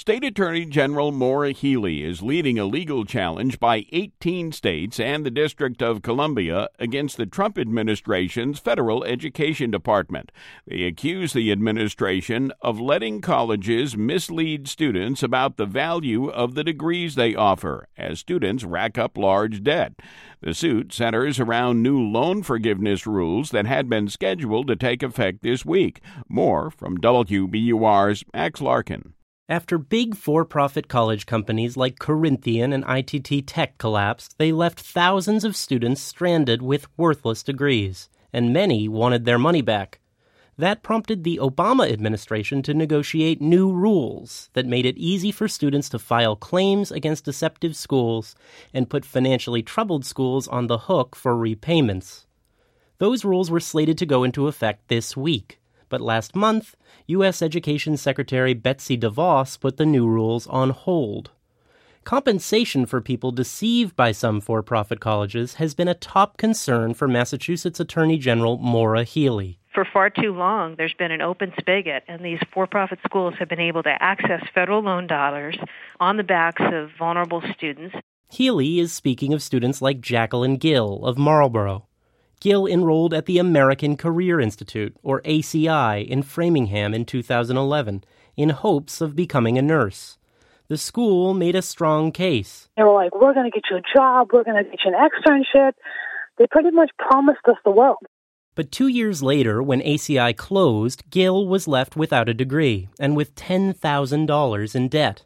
State Attorney General Maura Healey is leading a legal challenge by 18 states and the District of Columbia against the Trump administration's Federal Education Department. They accuse the administration of letting colleges mislead students about the value of the degrees they offer as students rack up large debt. The suit centers around new loan forgiveness rules that had been scheduled to take effect this week. More from WBUR's Max Larkin. After big for-profit college companies like Corinthian and ITT Tech collapsed, they left thousands of students stranded with worthless degrees, and many wanted their money back. That prompted the Obama administration to negotiate new rules that made it easy for students to file claims against deceptive schools and put financially troubled schools on the hook for repayments. Those rules were slated to go into effect this week. But last month, U.S. Education Secretary Betsy DeVos put the new rules on hold. Compensation for people deceived by some for-profit colleges has been a top concern for Massachusetts Attorney General Maura Healey. For far too long, there's been an open spigot, and these for-profit schools have been able to access federal loan dollars on the backs of vulnerable students. Healey is speaking of students like Jacqueline Gill of Marlborough. Gill enrolled at the American Career Institute, or ACI, in Framingham in 2011, in hopes of becoming a nurse. The school made a strong case. They were like, we're going to get you a job, we're going to get you an externship. They pretty much promised us the world. But 2 years later, when ACI closed, Gill was left without a degree and with $10,000 in debt.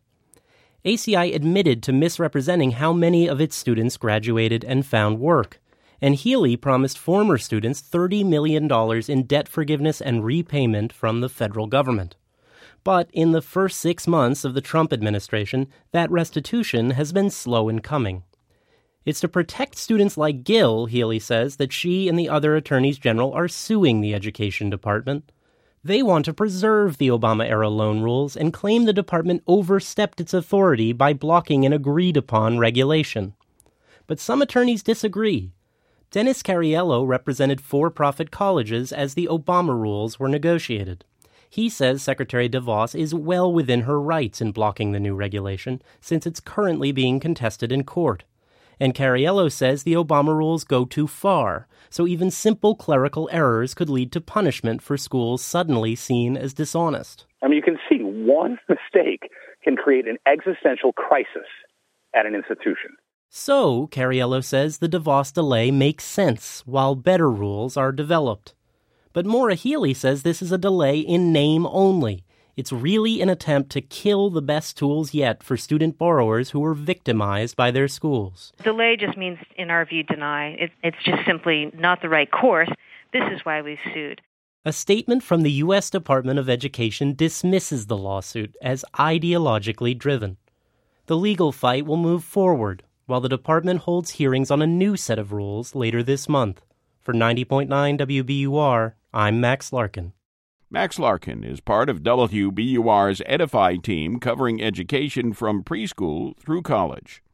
ACI admitted to misrepresenting how many of its students graduated and found work. And Healey promised former students $30 million in debt forgiveness and repayment from the federal government. But in the first 6 months of the Trump administration, that restitution has been slow in coming. It's to protect students like Gill, Healey says, that she and the other attorneys general are suing the Education Department. They want to preserve the Obama-era loan rules and claim the department overstepped its authority by blocking an agreed-upon regulation. But some attorneys disagree. Dennis Cariello represented for-profit colleges as the Obama rules were negotiated. He says Secretary DeVos is well within her rights in blocking the new regulation, since it's currently being contested in court. And Cariello says the Obama rules go too far, so even simple clerical errors could lead to punishment for schools suddenly seen as dishonest. I mean, you can see one mistake can create an existential crisis at an institution. So, Cariello says the DeVos delay makes sense while better rules are developed. But Maura Healey says this is a delay in name only. It's really an attempt to kill the best tools yet for student borrowers who were victimized by their schools. Delay just means, in our view, deny. It's just simply not the right course. This is why we've sued. A statement from the U.S. Department of Education dismisses the lawsuit as ideologically driven. The legal fight will move forward, while the department holds hearings on a new set of rules later this month. For 90.9 WBUR, I'm Max Larkin. Max Larkin is part of WBUR's Edify team covering education from preschool through college.